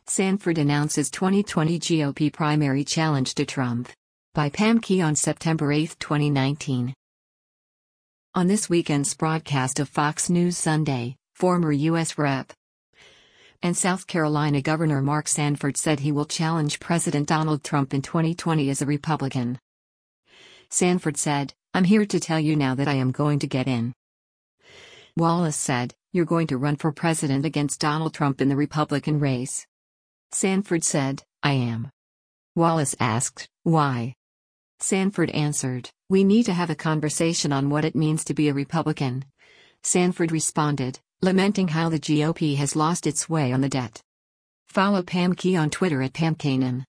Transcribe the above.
Sanford announces 2020 GOP primary challenge to Trump. By Pam Key on September 8, 2019. On this weekend's broadcast of Fox News Sunday, former U.S. Rep. and South Carolina Governor Mark Sanford said he will challenge President Donald Trump in 2020 as a Republican. Sanford said, "I'm here to tell you now that I am going to get in." Wallace said, "You're going to run for president against Donald Trump in the Republican race?" Sanford said, "I am." Wallace asked, "Why?" Sanford answered, "We need to have a conversation on what it means to be a Republican." Sanford responded, lamenting how the GOP has lost its way on the debt. Follow Pam Key on Twitter at PamKanan.